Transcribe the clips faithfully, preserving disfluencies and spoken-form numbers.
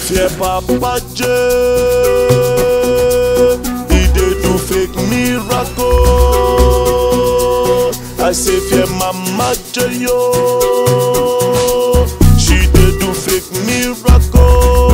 Fear Papa J, he dey do fake miracle. I say fear Mama J yo, she dey do fake miracle.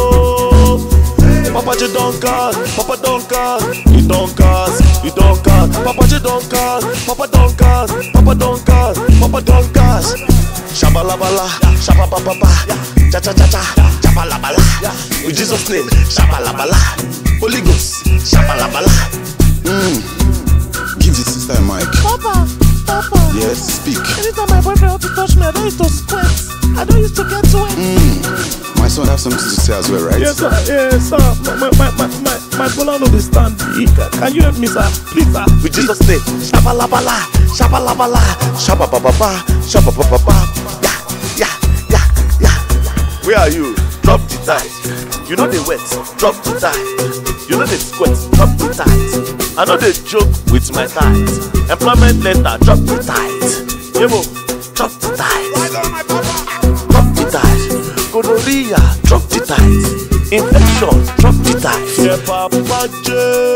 Papa J don cast, Papa don cast, he don cast, he don cast. Papa J don cast, Papa don cast, Papa don cast, Papa don cast. Shabalabala, shabababa, cha cha cha cha, shabalabala. With Jesus' name, shabalabala. Holy Ghost, shabalabala. Mm. Give the sister a mic. Papa, Papa. Yes, speak. Anytime my boyfriend wants to touch me, I don't used to squint. I don't used to get wet. Mm. My son have something to say as well, right? Yes, sir. Yes, sir. My my my my my bola no dey stand. Can you help me, sir? Please, sir. With Jesus' name, shabalabala, shabalabala, shabababa, shabababa. Yeah, yeah, yeah, yeah. Where are you? Drop the tight. You know the wet. Drop the tight. You know the sweat. Drop the tight. I know they joke with my tight. Employment letter. Drop the tight. Yemo, drop the tight. Drop the tight. Gonorrhea. Drop the tight. Infection. Drop the tight. Fear Papa J,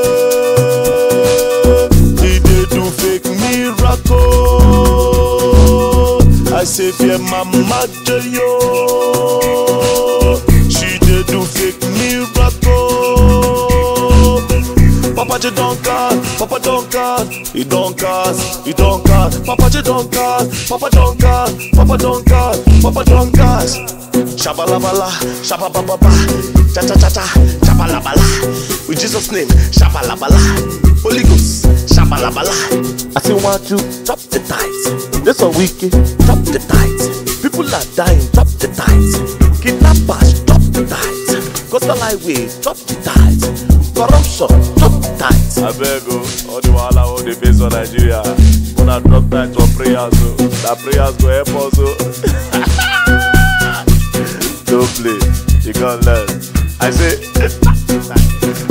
he dey do fake miracle. I say fear Mama J yo, she dey do fake miracle. Papa J don cast, Papa don cast, he don cast, he don cast. Papa J don cast, Papa don cast, Papa don cast, Papa don cast. Shabalabala, shabababa, cha cha cha cha, shabalabala. With Jesus' name, shabalabala. Holy Ghost, shabalabala. I say one two, drop the tight. This one wicked, drop the tight. People are dying, drop the tight. Kidnappers, drop the tight. Coastal highway, drop the tight. Corruption, drop the tight. I beg you, all the wahala, all the face on Nigeria. Wanna drop tight for prayers, so that prayers go help us, so. Don't play, you can't learn. I say,